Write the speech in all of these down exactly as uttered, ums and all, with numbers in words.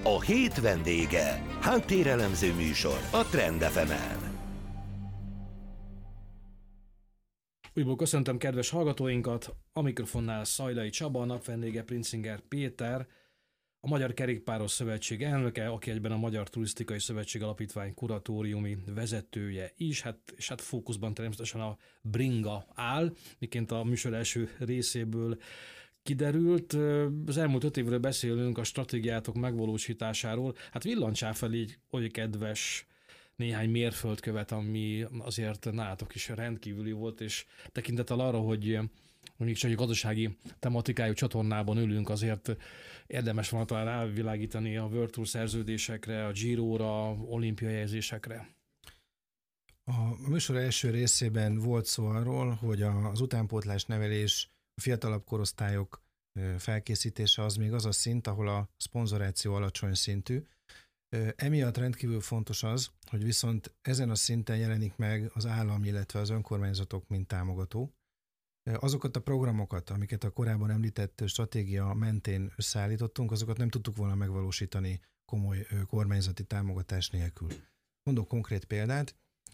A hét vendége. Háttérelemző műsor a Trend ef emen. Újból köszöntöm kedves hallgatóinkat, a mikrofonnál Szajlai Csaba, a napvendége Princinger Péter, a Magyar Kerékpáros Szövetség elnöke, aki egyben a Magyar Turisztikai Szövetség Alapítvány kuratóriumi vezetője is, hát, és hát fókuszban természetesen a bringa áll, miként a műsor első részéből kiderült. Az elmúlt öt évről beszélünk a stratégiátok megvalósításáról. Hát villancsá fel így oly kedves néhány mérföldkövet, ami azért nálatok is rendkívüli volt, és tekintettel arra, hogy mondjuk csak egy gazdasági tematikájú csatornában ülünk, azért érdemes van talán rávilágítani a World Tour szerződésekre, a Giro-ra, olimpiai helyezésekre. A műsor első részében volt szó arról, hogy az utánpótlás nevelés, a fiatalabb korosztályok felkészítése az még az a szint, ahol a szponzoráció alacsony szintű. Emiatt rendkívül fontos az, hogy viszont ezen a szinten jelenik meg az állam, illetve az önkormányzatok, mint támogató. Azokat a programokat, amiket a korábban említett stratégia mentén összeállítottunk, azokat nem tudtuk volna megvalósítani komoly kormányzati támogatás nélkül. Mondok konkrét példát,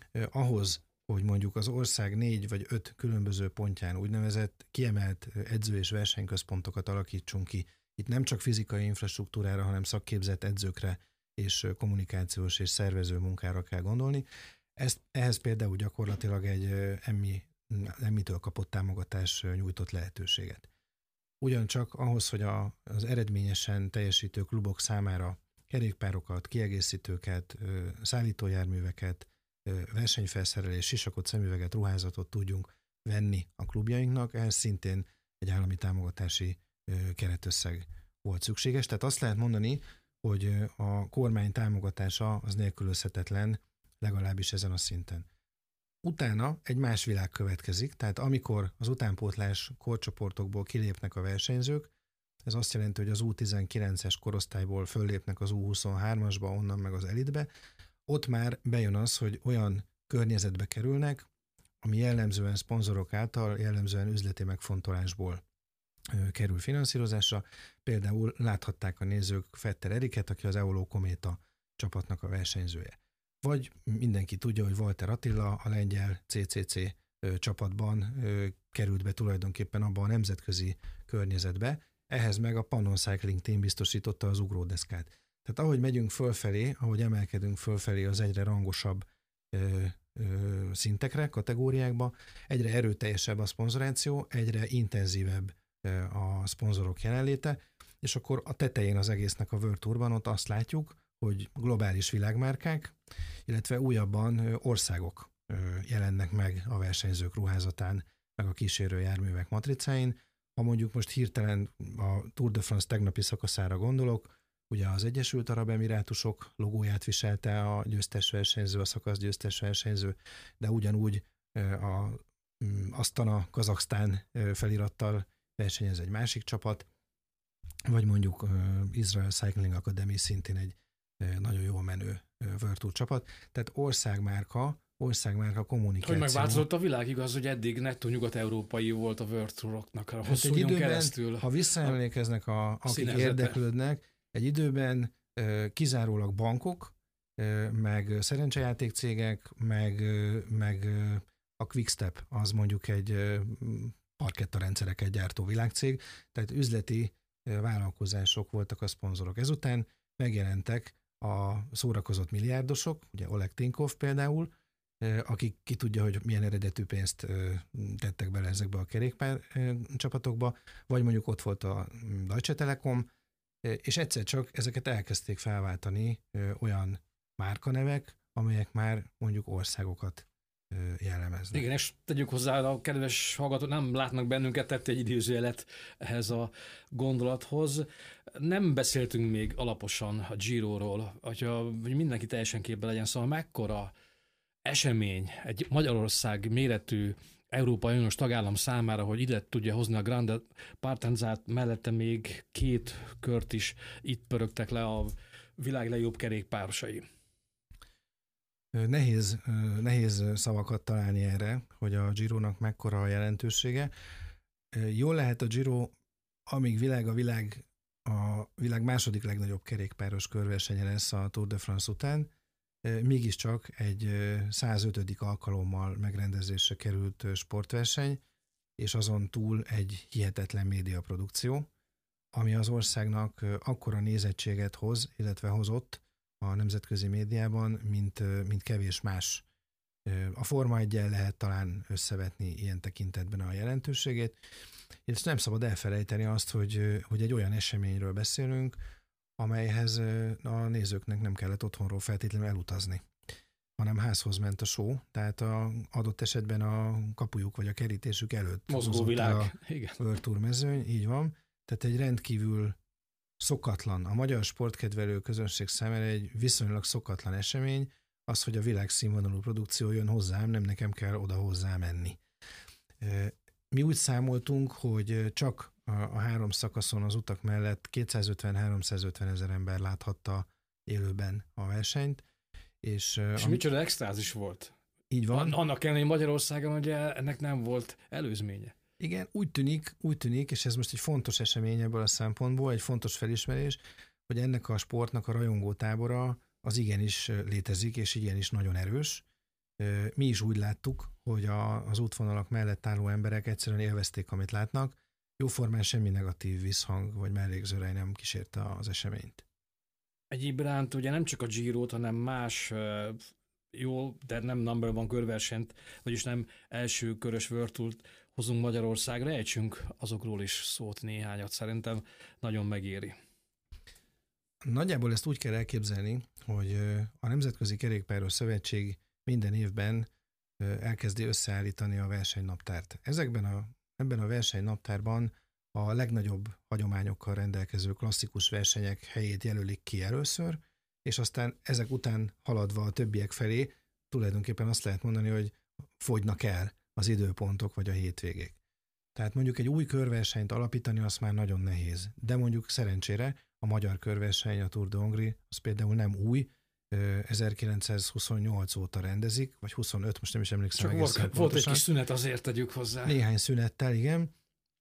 ahhoz, hogy mondjuk az ország négy vagy öt különböző pontján úgynevezett kiemelt edző- és versenyközpontokat alakítsunk ki. Itt nem csak fizikai infrastruktúrára, hanem szakképzett edzőkre és kommunikációs és szervező munkára kell gondolni. Ezt, ehhez például gyakorlatilag egy emmi, emmitől kapott támogatás nyújtott lehetőséget. Ugyancsak ahhoz, hogy a, az eredményesen teljesítő klubok számára kerékpárokat, kiegészítőket, szállítójárműveket, versenyfelszerelés, sisakot, szemüveget, ruházatot tudjunk venni a klubjainknak, ehhez szintén egy állami támogatási keretösszeg volt szükséges. Tehát azt lehet mondani, hogy a kormány támogatása az nélkülözhetetlen, legalábbis ezen a szinten. Utána egy más világ következik, tehát amikor az utánpótlás korcsoportokból kilépnek a versenyzők, ez azt jelenti, hogy az U tizenkilences korosztályból föllépnek az U huszonhármasba, onnan meg az elitbe, ott már bejön az, hogy olyan környezetbe kerülnek, ami jellemzően szponzorok által, jellemzően üzleti megfontolásból kerül finanszírozásra. Például láthatták a nézők Fetter Eriket, aki az Eoló Kométa csapatnak a versenyzője. Vagy mindenki tudja, hogy Walter Attila a lengyel cé cé cé csapatban került be tulajdonképpen abba a nemzetközi környezetbe, ehhez meg a Pannon Cycling Team biztosította az ugródeszkát. Tehát ahogy megyünk fölfelé, ahogy emelkedünk fölfelé az egyre rangosabb ö, ö, szintekre, kategóriákba, egyre erőteljesebb a szponzoráció, egyre intenzívebb ö, a szponzorok jelenléte, és akkor a tetején az egésznek a World Tourban ott azt látjuk, hogy globális világmárkák, illetve újabban ö, országok ö, jelennek meg a versenyzők ruházatán, meg a kísérő járművek matricáin. Ha mondjuk most hirtelen a Tour de France tegnapi szakaszára gondolok, ugye az Egyesült Arab Emirátusok logóját viselte a győztes versenyző, a szakasz győztes versenyző, de ugyanúgy a Asztana Kazaksztán felirattal versenyez egy másik csapat, vagy mondjuk Israel Cycling Academy szintén egy nagyon jól menő World Tour csapat. Tehát országmárka, országmárka kommunikáció. Hogy megváltozott a világ, igaz, hogy eddig nettó nyugat-európai volt a World Touroknak a hosszú hát időn keresztül. Ha visszaemlékeznek, a, akik színezete. érdeklődnek, egy időben ö, kizárólag bankok, ö, meg szerencsejáték cégek, meg, ö, meg ö, a Quickstep, az mondjuk egy ö, parkettarendszereket gyártó világcég, tehát üzleti ö, vállalkozások voltak a szponzorok. Ezután megjelentek a szórakozott milliárdosok, ugye Oleg Tinkov például, ö, akik ki tudja, hogy milyen eredetű pénzt ö, tettek bele ezekbe a kerékpár ö, csapatokba, vagy mondjuk ott volt a Deutsche Telekom, és egyszer csak ezeket elkezdték felváltani ö, olyan márkanevek, amelyek már mondjuk országokat ö, jellemeznek. Igen, és tegyük hozzá, a kedves hallgatók nem látnak bennünket, tett egy idézőjelet ehhez a gondolathoz. Nem beszéltünk még alaposan a Giroról, hogyha mindenki teljesen képben legyen, szóval mekkora esemény egy Magyarország méretű Európai Uniós tagállam számára, hogy ide tudja hozni a Grande Partenzát, mellette még két kört is itt pörögtek le a világ legjobb kerékpárosai. Nehéz, nehéz szavakat találni erre, hogy a Gironak mekkora a jelentősége. Jól lehet a Giro, amíg világ a világ a világ második legnagyobb kerékpáros körversenye lesz a Tour de France után, mégiscsak egy százötödik alkalommal megrendezésre került sportverseny, és azon túl egy hihetetlen médiaprodukció, ami az országnak akkora nézettséget hoz, illetve hozott a nemzetközi médiában, mint, mint kevés más. A Forma eggyel lehet talán összevetni ilyen tekintetben a jelentőségét, és nem szabad elfelejteni azt, hogy, hogy egy olyan eseményről beszélünk, amelyhez a nézőknek nem kellett otthonról feltétlenül elutazni, hanem házhoz ment a show, tehát a adott esetben a kapujuk vagy a kerítésük előtt mozgó világ. A World Tour mezőny, így van. Tehát egy rendkívül szokatlan, a magyar sportkedvelő közönség számára egy viszonylag szokatlan esemény, az, hogy a világ színvonalú produkció jön hozzám, nem nekem kell oda hozzá menni. Mi úgy számoltunk, hogy csak a három szakaszon az utak mellett kétszázötven-háromszázötven ezer ember láthatta élőben a versenyt. És, és am- micsoda extázis volt. Így van. Annak ellenére Magyarországon ugye ennek nem volt előzménye. Igen, úgy tűnik, úgy tűnik, és ez most egy fontos esemény ebből a szempontból, egy fontos felismerés, hogy ennek a sportnak a rajongó tábora az igenis létezik, és igenis nagyon erős. Mi is úgy láttuk, hogy a, az útvonalak mellett álló emberek egyszerűen élvezték, amit látnak. Jóformán semmi negatív visszhang vagy mellékzőrej nem kísérte az eseményt. Egyéb iránt ugye nem csak a Girót, hanem más jó, de nem number one körversenyt, vagyis nem első körös World Tourt hozunk Magyarországra, ejtsünk azokról is szót néhányat, szerintem nagyon megéri. Nagyjából ezt úgy kell elképzelni, hogy a Nemzetközi Kerékpáros Szövetség minden évben elkezdi összeállítani a versenynaptárt. Ezekben a, ebben a versenynaptárban a legnagyobb hagyományokkal rendelkező klasszikus versenyek helyét jelölik ki először, és aztán ezek után haladva a többiek felé tulajdonképpen azt lehet mondani, hogy fogynak el az időpontok vagy a hétvégék. Tehát mondjuk egy új körversenyt alapítani az már nagyon nehéz, de mondjuk szerencsére a magyar körverseny, a Tour de Hongrie, az például nem új, ezerkilencszázhuszonnyolc óta rendezik, vagy huszonöt, most nem is emlékszem. Csak volt, volt egy kis szünet, azért tegyük hozzá. Néhány szünettel, igen,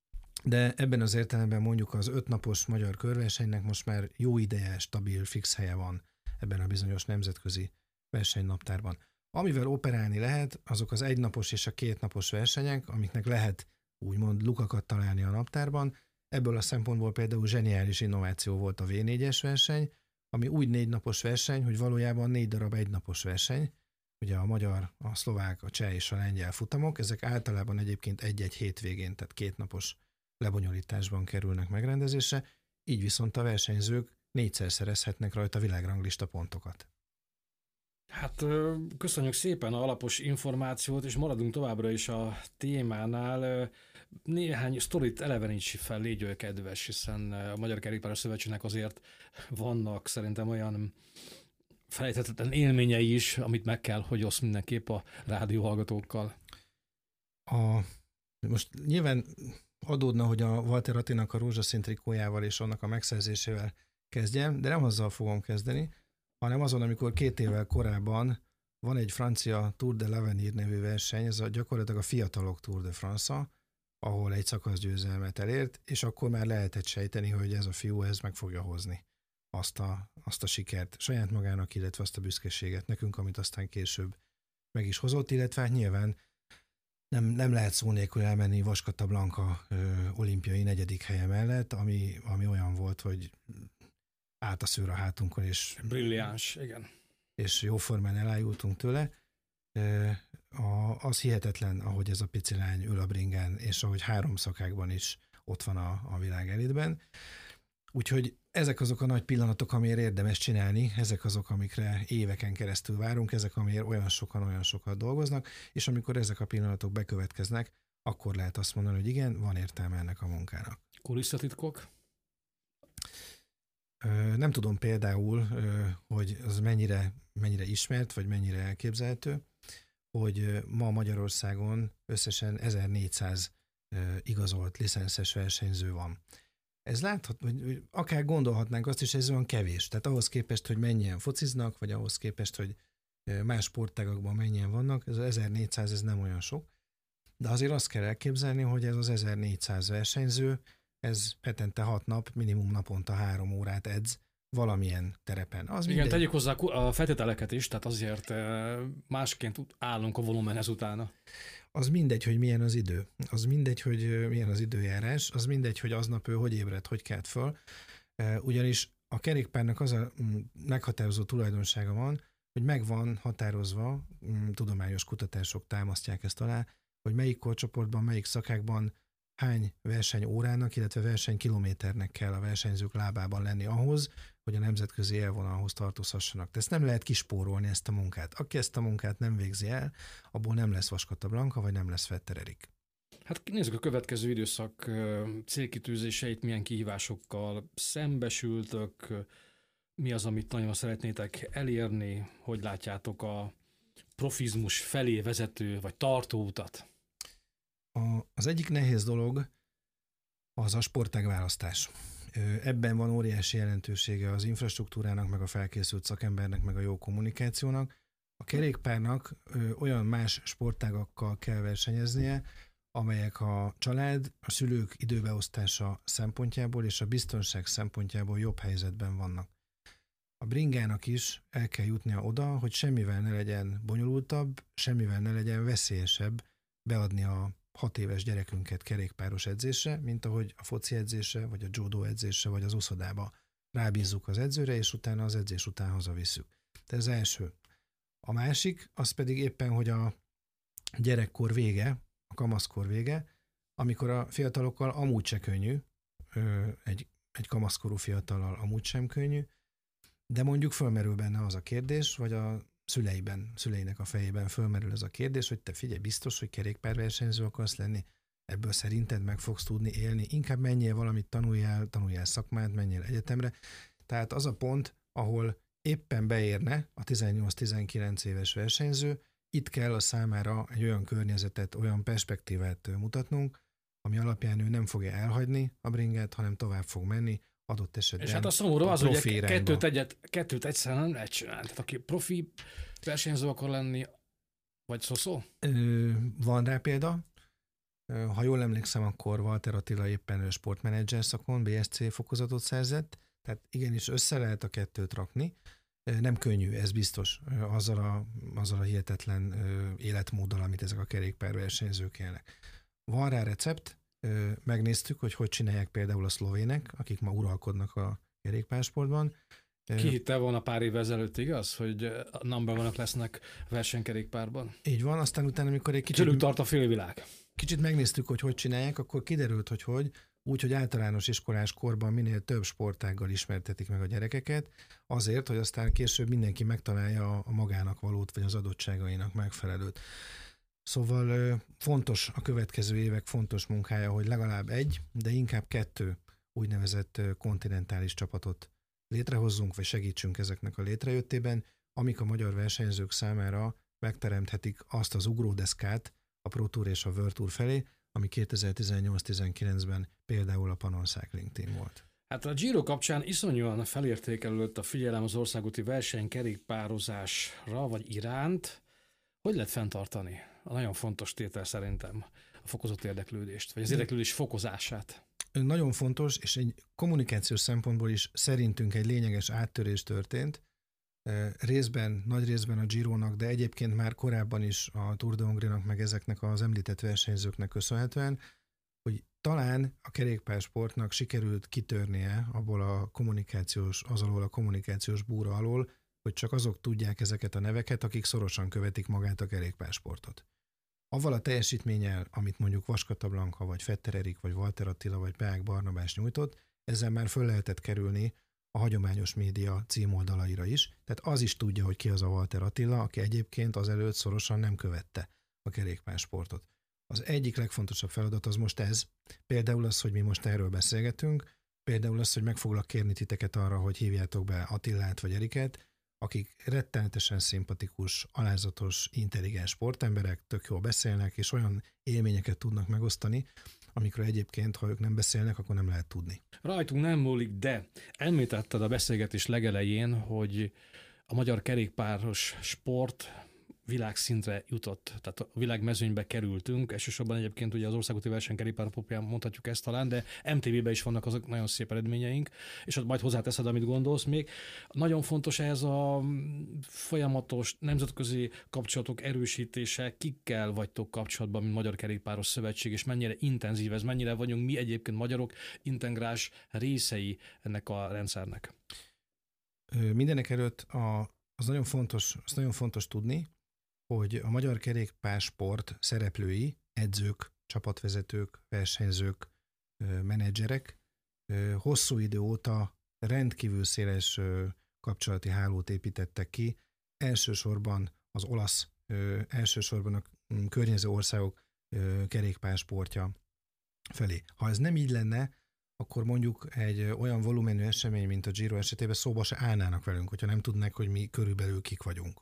de ebben az értelemben mondjuk az ötnapos magyar körversenynek most már jó ideje, stabil, fix helye van ebben a bizonyos nemzetközi versenynaptárban. Amivel operálni lehet, azok az egynapos és a kétnapos versenyek, amiknek lehet úgymond lukakat találni a naptárban. Ebből a szempontból például zseniális innováció volt a vé négyes verseny, ami úgy négy napos verseny, hogy valójában négy darab egynapos verseny. Ugye a magyar, a szlovák, a cseh és a lengyel futamok, ezek általában egyébként egy-egy hétvégén, tehát kétnapos lebonyolításban kerülnek megrendezésre, így viszont a versenyzők négyszer szerezhetnek rajta világranglista pontokat. Hát köszönjük szépen a alapos információt, és maradunk továbbra is a témánál. Néhány sztorit eleveníts fel, légy kedves, hiszen a Magyar Kerékpáros Szövetségnek azért vannak szerintem olyan felejthetetlen élményei is, amit meg kell, hogy osz mindenképp a rádióhallgatókkal. A, most nyilván adódna, hogy a Walter Attinak a rózsaszín trikójával és annak a megszerzésével kezdjem, de nem azzal fogom kezdeni, hanem azon, amikor két évvel korábban van egy francia Tour de l'Avenir nevű verseny, ez a gyakorlatilag a fiatalok Tour de France-a, ahol egy szakaszgyőzelmet elért, és akkor már lehetett sejteni, hogy ez a fiú ez meg fogja hozni azt a, azt a sikert saját magának, illetve azt a büszkeséget nekünk, amit aztán később meg is hozott, illetve hát nyilván nem, nem lehet szó nélkül elmenni Vaskata Blanka ö, olimpiai negyedik helye mellett, ami, ami olyan volt, hogy át a szőr a hátunkon, és brilliáns, igen. És jóformán elájultunk tőle. A, az hihetetlen, ahogy ez a pici lány ül a bringen, és ahogy három szakákban is ott van a, a világ elitben. Úgyhogy ezek azok a nagy pillanatok, amiért érdemes csinálni, ezek azok, amikre éveken keresztül várunk, ezek, amiért olyan sokan, olyan sokat dolgoznak, és amikor ezek a pillanatok bekövetkeznek, akkor lehet azt mondani, hogy igen, van értelme ennek a munkának. Kulisszatitkok? Nem tudom például, hogy az mennyire, mennyire ismert, vagy mennyire elképzelhető, hogy ma Magyarországon összesen ezernégyszáz igazolt licenszes versenyző van. Ez látható, hogy akár gondolhatnánk azt is, hogy ez olyan kevés. Tehát ahhoz képest, hogy mennyien fociznak, vagy ahhoz képest, hogy más sportágakban mennyien vannak, ez az ezernégyszáz ez nem olyan sok. De azért azt kell elképzelni, hogy ez az ezernégyszáz versenyző ez hetente hat nap, minimum naponta három órát edz valamilyen terepen. Az Igen, mindegy. tegyük hozzá a feltételeket is, tehát azért másként állunk a volumenhez utána. Az mindegy, hogy milyen az idő. Az mindegy, hogy milyen az időjárás. Az mindegy, hogy aznap ő hogy ébred, hogy kelt föl. Ugyanis a kerékpárnak az a meghatározó tulajdonsága van, hogy meg van határozva, tudományos kutatások támasztják ezt alá, hogy melyik korcsoportban, melyik szakákban hány versenyórának, illetve versenykilométernek kell a versenyzők lábában lenni ahhoz, hogy a nemzetközi élvonalhoz tartozhassanak. De ezt nem lehet kispórolni, ezt a munkát. Aki ezt a munkát nem végzi el, abból nem lesz Vaskata Blanka, vagy nem lesz Vetter Erik. Hát nézzük a következő időszak célkitűzéseit, milyen kihívásokkal szembesültök, mi az, amit nagyon szeretnétek elérni, hogy látjátok a profizmus felé vezető vagy tartó utat? A, az egyik nehéz dolog az a sportág választás. Ebben van óriási jelentősége az infrastruktúrának, meg a felkészült szakembernek, meg a jó kommunikációnak. A kerékpárnak olyan más sportágakkal kell versenyeznie, amelyek a család, a szülők időbeosztása szempontjából és a biztonság szempontjából jobb helyzetben vannak. A bringának is el kell jutnia oda, hogy semmivel ne legyen bonyolultabb, semmivel ne legyen veszélyesebb beadni a hat éves gyerekünket kerékpáros edzésre, mint ahogy a foci edzésre, vagy a judó edzésre, vagy az uszodába rábízzuk az edzőre, és utána az edzés után hazavisszük. Ez az első. A másik, az pedig éppen, hogy a gyerekkor vége, a kamaszkor vége, amikor a fiatalokkal amúgy se könnyű, egy, egy kamaszkorú fiatallal amúgy sem könnyű, de mondjuk fölmerül benne az a kérdés, vagy a szüleiben, szüleinek a fejében fölmerül ez a kérdés, hogy te figyelj, biztos, hogy kerékpárversenyző akarsz lenni, ebből szerinted meg fogsz tudni élni, inkább menjél valamit, tanuljál, tanuljál szakmát, menjél egyetemre. Tehát az a pont, ahol éppen beérne a tizennyolc-tizenkilenc éves versenyző, itt kell a számára egy olyan környezetet, olyan perspektívát mutatnunk, ami alapján ő nem fogja elhagyni a bringát, hanem tovább fog menni, adott esetben. És hát a szomorú az, hogy kettőt, egyet, kettőt egyszerűen nem lehet csinálni. Tehát aki profi versenyző akar lenni, vagy szó-szó? Van rá példa. Ha jól emlékszem, akkor Walter Attila éppen sportmenedzser szakon bé es cé fokozatot szerzett, tehát igenis össze lehet a kettőt rakni. Nem könnyű, ez biztos, azzal a, azzal a hihetetlen életmóddal, amit ezek a kerékpárversenyzők élnek. Van rá recept, megnéztük, hogy hogy csinálják például a szlovének, akik ma uralkodnak a kerékpársportban. Ki hitte volna pár évvel ezelőtt, igaz, hogy a number one-ok lesznek versenykerékpárban? Így van, aztán utána, amikor egy kicsit... Tőlük tart a félvilág. Kicsit megnéztük, hogy hogy csinálják, akkor kiderült, hogy hogy, úgy, hogy általános iskolás korban minél több sportággal ismertetik meg a gyerekeket, azért, hogy aztán később mindenki megtalálja a magának valót, vagy az adottságainak megfelelőt. Szóval fontos a következő évek fontos munkája, hogy legalább egy, de inkább kettő úgynevezett kontinentális csapatot létrehozzunk, vagy segítsünk ezeknek a létrejöttében, amik a magyar versenyzők számára megteremthetik azt az ugródeszkát a Pro Tour és a World Tour felé, ami kétezer-tizennyolc-tizenkilencben például a Panon Cycling Team volt. Hát a Giro kapcsán iszonyúan felértékelődött a figyelem az országúti versenykerékpározásra, vagy iránt. Hogy lehet fenntartani? A nagyon fontos tétel szerintem a fokozott érdeklődést, vagy az érdeklődés fokozását. Nagyon fontos, és egy kommunikációs szempontból is szerintünk egy lényeges áttörés történt. Részben, nagy részben a Girónak, de egyébként már korábban is a Tour de Hongrie-nak, meg ezeknek az említett versenyzőknek köszönhetően, hogy talán a kerékpársportnak sikerült kitörnie abból a kommunikációs, az alól a kommunikációs búra alól, hogy csak azok tudják ezeket a neveket, akik szorosan követik magát a kerékpársportot. Avval a teljesítménnyel, amit mondjuk Vaskata Blanka, vagy Vetter Erik, vagy Walter Attila, vagy Peák Barnabás nyújtott, ezzel már föl lehetett kerülni a hagyományos média címoldalaira is. Tehát az is tudja, hogy ki az a Walter Attila, aki egyébként azelőtt szorosan nem követte a kerékpársportot. Az egyik legfontosabb feladat az most ez. Például az, hogy mi most erről beszélgetünk, például az, hogy meg foglak kérni titeket arra, hogy hívjátok be Attilát vagy Eriket, akik rettenetesen szimpatikus, alázatos, intelligens sportemberek, tök jól beszélnek, és olyan élményeket tudnak megosztani, amikről egyébként, ha ők nem beszélnek, akkor nem lehet tudni. Rajtunk nem múlik, de említetted a beszélgetés legelején, hogy a magyar kerékpáros sport világszintre jutott, tehát a világmezőnybe kerültünk, elsősorban egyébként ugye az országúti versenykerékpár alapján mondhatjuk ezt talán, de em té vé-ben is vannak azok nagyon szép eredményeink, és ott majd hozzáteszed, amit gondolsz még. Nagyon fontos ez a folyamatos nemzetközi kapcsolatok erősítése, kikkel vagytok kapcsolatban, mint Magyar Kerékpáros Szövetség, és mennyire intenzív ez, mennyire vagyunk mi egyébként magyarok integrás részei ennek a rendszernek. Mindenek előtt a, az nagyon fontos, az nagyon fontos tudni, hogy a magyar kerékpársport szereplői, edzők, csapatvezetők, versenyzők, menedzserek hosszú idő óta rendkívül széles kapcsolati hálót építettek ki, elsősorban az olasz, elsősorban a környező országok kerékpársportja felé. Ha ez nem így lenne, akkor mondjuk egy olyan volumenű esemény, mint a Giro esetében szóba se állnának velünk, hogyha nem tudnák, hogy mi körülbelül kik vagyunk.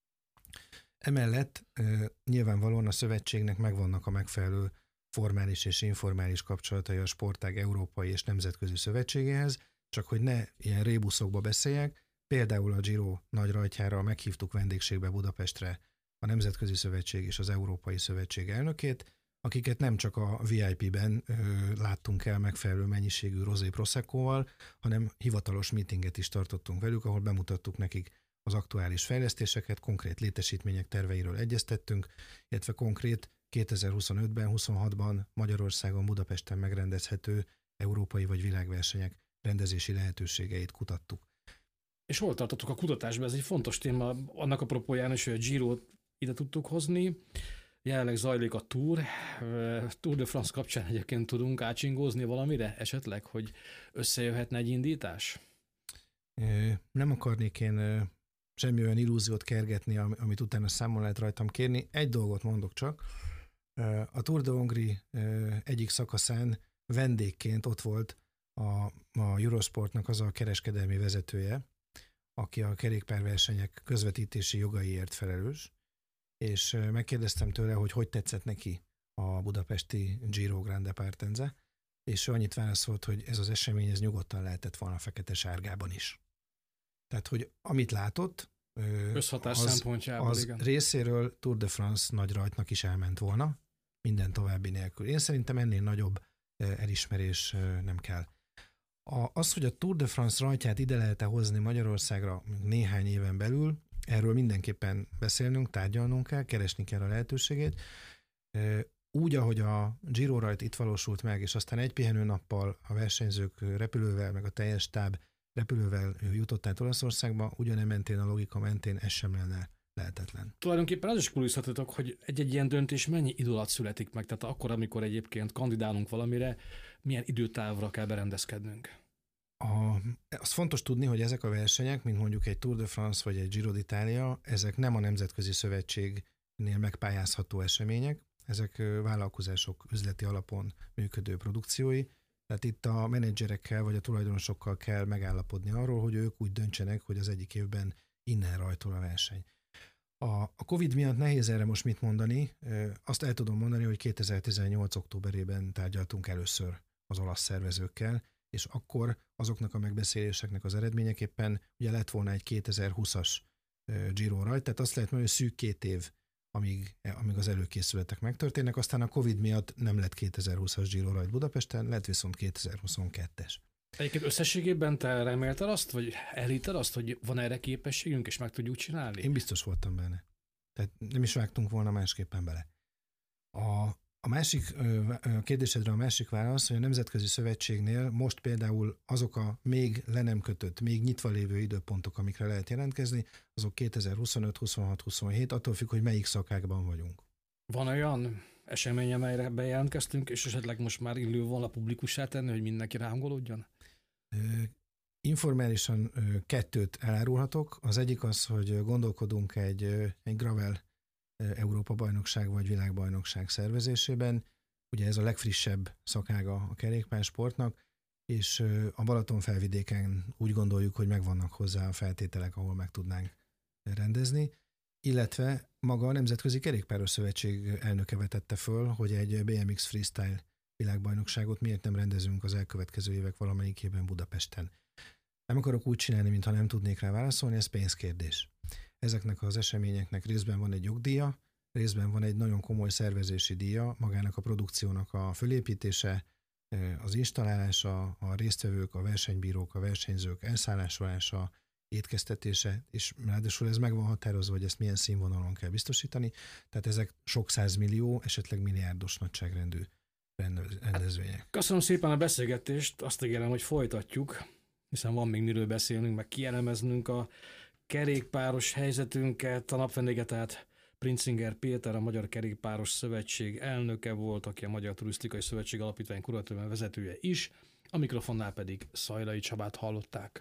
Emellett nyilvánvalóan a szövetségnek megvannak a megfelelő formális és informális kapcsolatai a sportág európai és nemzetközi szövetségéhez, csak hogy ne ilyen rébuszokba beszéljek, például a Giro nagy rajtjára meghívtuk vendégségbe Budapestre a Nemzetközi Szövetség és az Európai Szövetség elnökét, akiket nem csak a vé i pé-ben ö, láttunk el megfelelő mennyiségű rozé proseccoval, hanem hivatalos meetinget is tartottunk velük, ahol bemutattuk nekik az aktuális fejlesztéseket, konkrét létesítmények terveiről egyeztettünk, illetve konkrét kétezer-huszonötben, huszonhatban Magyarországon, Budapesten megrendezhető európai vagy világversenyek rendezési lehetőségeit kutattuk. És hol tartottuk a kutatásban? Ez egy fontos téma, annak a propóján is, hogy a Girot ide tudtuk hozni. Jelenleg zajlik a Tour. Tour de France kapcsán egyébként tudunk átsingózni valamire esetleg, hogy összejöhetne egy indítás? Nem akarnék én semmi olyan illúziót kergetni, amit utána számon lehet rajtam kérni. Egy dolgot mondok csak. A Tour de Hongrie egyik szakaszán vendégként ott volt a, a Eurosportnak az a kereskedelmi vezetője, aki a kerékpárversenyek közvetítési jogaiért felelős, és megkérdeztem tőle, hogy hogy tetszett neki a budapesti Giro Grande Partenza, és ő annyit válaszolt, hogy ez az esemény ez nyugodtan lehetett volna fekete-sárgában is. Tehát, hogy amit látott, összhatás az, szempontjából, az igen. részéről Tour de France nagy rajtnak is elment volna, minden további nélkül. Én szerintem ennél nagyobb elismerés nem kell. A, az, hogy a Tour de France rajtját ide lehet-e hozni Magyarországra néhány éven belül, erről mindenképpen beszélnünk, tárgyalnunk kell, keresni kell a lehetőségét. Úgy, ahogy a Giro rajt itt valósult meg, és aztán egy pihenőnappal a versenyzők repülővel, meg a teljes stáb repülővel jutott át Olaszországba, ugyanem mentén, a logika mentén ez sem lenne lehetetlen. Tulajdonképpen az is kulizhatatok, hogy egy-egy ilyen döntés mennyi idő alatt születik meg, tehát akkor, amikor egyébként kandidálunk valamire, milyen időtávra kell berendezkednünk? A, az fontos tudni, hogy ezek a versenyek, mint mondjuk egy Tour de France vagy egy Giro d'Italia, ezek nem a Nemzetközi Szövetségnél megpályázható események, ezek vállalkozások üzleti alapon működő produkciói, tehát itt a menedzserekkel vagy a tulajdonosokkal kell megállapodni arról, hogy ők úgy döntsenek, hogy az egyik évben innen rajtol a verseny. A, a Covid miatt nehéz erre most mit mondani, azt el tudom mondani, hogy kétezer-tizennyolc októberében tárgyaltunk először az olasz szervezőkkel, és akkor azoknak a megbeszéléseknek az eredményeképpen ugye lett volna egy kétezer-húszas Giro rajt, tehát azt lehet mondani, hogy szűk két év, amíg, amíg az előkészületek megtörténnek, aztán a Covid miatt nem lett kétezer-húszas Giro rajt Budapesten, lett viszont kétezer-huszonkettes. Egyébként összességében te remélted azt, vagy elhitted azt, hogy van erre képességünk, és meg tudjuk csinálni? Én biztos voltam benne. Tehát nem is vágtunk volna másképpen bele. A, a másik a kérdésedre a másik válasz, hogy a Nemzetközi Szövetségnél most például azok a még le nem kötött, még nyitva lévő időpontok, amikre lehet jelentkezni, azok kétezer-huszonöt, huszonhat, huszonhét, attól függ, hogy melyik szakákban vagyunk. Van olyan esemény, amelyre bejelentkeztünk, és esetleg most már illő volna publikussá tenni, hogy mindenki ráhangolódjon? Informálisan kettőt elárulhatok. Az egyik az, hogy gondolkodunk egy, egy Gravel Európa-bajnokság vagy világbajnokság szervezésében. Ugye ez a legfrissebb szakága a kerékpársportnak, és a Balaton-felvidéken úgy gondoljuk, hogy megvannak hozzá a feltételek, ahol meg tudnánk rendezni, illetve maga a Nemzetközi Kerékpáros Szövetség elnöke vetette föl, hogy egy bé em iksz Freestyle világbajnokságot miért nem rendezünk az elkövetkező évek valamelyikében Budapesten. Nem akarok úgy csinálni, mintha nem tudnék rá válaszolni, ez pénzkérdés. ezeknek az eseményeknek részben van egy jogdíja, részben van egy nagyon komoly szervezési díja, magának a produkciónak a fölépítése, az installálása, a résztvevők, a versenybírók, a versenyzők elszállásolása, étkeztetése, és ráadásul ez meg van határozva, hogy ezt milyen színvonalon kell biztosítani, tehát ezek sok százmillió, esetleg milliárdos nagyságrendű rendezvények. Köszönöm szépen a beszélgetést, azt ígérem, hogy folytatjuk, hiszen van még miről beszélnünk, meg kielemeznünk a kerékpáros helyzetünket. A napvendége tehát Princinger Péter, a Magyar Kerékpáros Szövetség elnöke volt, aki a Magyar Turisztikai Szövetség Alapítvány kuratórium vezetője is, a mikrofonnál pedig Szajlai Csabát hallották.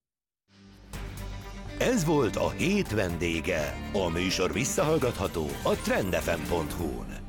Ez volt a hét vendége. A műsor visszahallgatható a trend ef em pont hu-n.